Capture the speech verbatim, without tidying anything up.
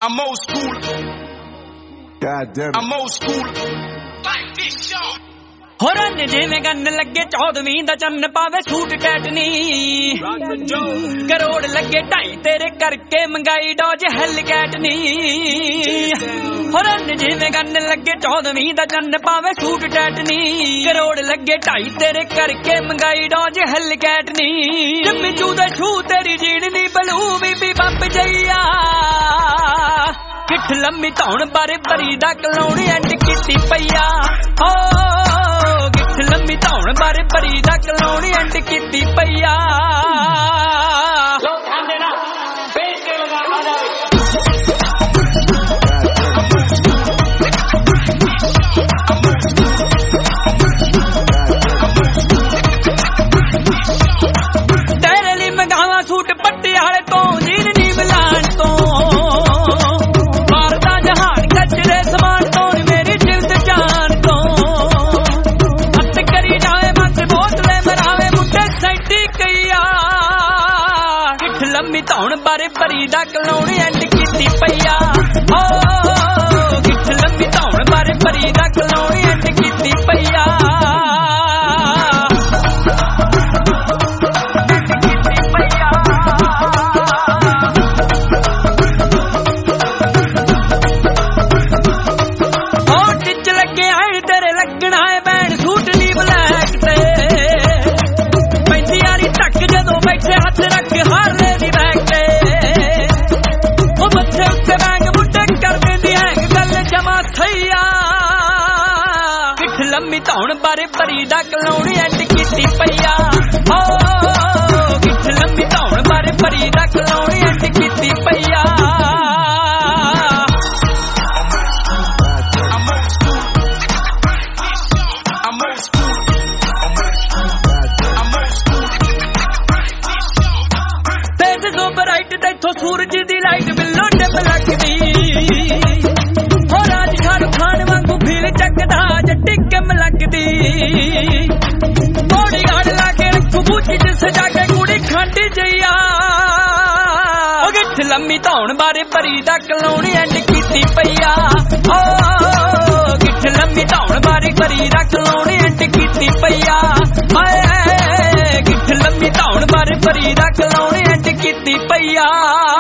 I'm old school. God damn it. I'm old school. Like this show. ਹੋਰਨ ਜਿਵੇਂ ਗੰਨ ਲੱਗੇ ਚੌਦਵੀਂ ਦਾ ਚੰਨ ਪਾਵੇ ਸੂਟ ਟੈਟਨੀ ਕਰੋੜ ਲੱਗੇ ਢਾਈ ਤੇਰੇ ਕਰਕੇ ਮੰਗਾਈ ਡੋਜ ਹੈਲ ਕੈਟਨੀ ਹੋਰਨ ਜਿਵੇਂ ਗੰਨ ਲੱਗੇ ਚੌਦਵੀਂ ਦਾ ਚੰਨ ਪਾਵੇ ਸੂਟ ਟੈਟਨੀ ਕਰੋੜ ਲੱਗੇ ਢਾਈ ਤੇਰੇ ਕਰਕੇ ਮੰਗਾਈ ਡੋਜ ਹੈਲ ਕੈਟਨੀ ਜੰਮੀ ਚੂ ਦਾ ਛੂ ਤੇਰੀ ਜੀਣ ਨੀ ਬਲੂ ਬੀਬੀ ਬੱਪ ਜਈਆ ਕਿੱਠ ਲੰਮੀ ਧੌਣ ਬਾਰੇ ਭਰੀ ਦਾ ਕਲਾਉਣੀ ਐਂਡ ਕੀਤੀ ਪਈਆ ਹੋ ਲੰਮੀ ਧੌਣ ਬਾਰੇ ਭਰੀ ਦਾ ਕਲਾਉਣੀ ਐਂਡ ਕੀਤੀ ਪਈਆ ਲੋਕ ਖਾਂਦੇ ਨਾ ਵੇਚ ਕੇ ਲਗਾ ਆ ਜਾਵੇ ਤੇਰੇ ਲਈ ਮੰਗਾਵਾ ਸੂਟ ਪੱਟਿਆਲੇ ਤੋਂ ਜੀਨ ਨੀ ਮਿਲਾਨ ਤੋਂ ਮਾਰਦਾ ਜਹਾਨ ਕੱਚਰੇ ਸਮਾਨ ਤੋਂ ਮੇਰੀ ਜਿਲਦ ਜਾਨ ਤੋਂ ਲੰਮੀ ਧੌਣ ਬਾਰੇ ਭਰੀ ਦਾ ਕਲਾਉਣੀ ਐਂਡ ਕੀਤੀ ਪਈਆ ਓ ਗਿੱਠ ਲੰਮੀ ਧੌਣ ਬਾਰੇ ਭਰੀ ਦਾ ਕਲਾਉਣੀ ਐਂਡ ਕੀਤੀ ਪਈਆ ਓ ਟਿੱਚ ਲੱਗੇ ਆਏ ਤੇਰੇ ਲੱਗਣਾ ਏ ਬੈਣ ਸੂਟ ਨੀ ਬਲੈਕ ਤੇ ਪੈਂਦੀ ਯਾਰੀ ਟੱਕ ਜਦੋਂ ਬੈਠੇ ਹੱਥ ਰੱਖ ਹਾਰ ਲੰਮੀ ਧੌਣ ਬਾਰੇ ਭਰੀ ਦਾ ਕਲਾਉਣੀ ਐਂਡ ਕੀਤੀ ਪਈਆ ਓ ਗਿੱਠ ਲੰਮੀ ਧੌਣ ਬਾਰੇ ਭਰੀ ਦਾ ਕਲਾਉਣੀ ਐਂਡ ਕੀਤੀ ਪਈਆ ਤੇਜ ਜੋ ਬਰਾਈਟ ਤੈਥੋਂ ਸੂਰਜ ਦੀ ਲਾਈਟ ਬਿੱਲੋ ਡਿਮ ਲੱਗਦੀ ਹੋ ਰਾਜ ਸ਼ਾਹਰੁਖ ਖਾਨ ਵਾਂਗੂ ਫੀਲ ਚੱਕਦਾ ਜੱਟੀ ਕਿਮ ਲੱਗਦੀ ਬੋੜੀ ਗਾੜ ਲਾ ਕੇ ਰੱਖੂ ਬੂਚੀ ਚ ਸਜਾ ਕੇ ਕੁੜੀ ਖਾਂਡੀ ਜਈਆ ਓ ਗਿੱਠ ਲੰਮੀ ਧੌਣ ਬਾਰੇ ਭਰੀ ਦਾ ਕਲਾਉਣੀ ਐਂਡ ਕੀਤੀ ਪਈਆ ਓ ਗਿੱਠ ਲੰਮੀ ਧੌਣ ਬਾਰੇ ਭਰੀ ਦਾ ਕਲਾਉਣੀ ਐਂਡ ਕੀਤੀ ਪਈਆ ਹਾਏ ਗਿੱਠ ਲੰਮੀ ਧੌਣ ਬਾਰੇ ਭਰੀ ਦਾ ਕਲਾਉਣੀ ਐਂਡ ਕੀਤੀ ਪਈਆ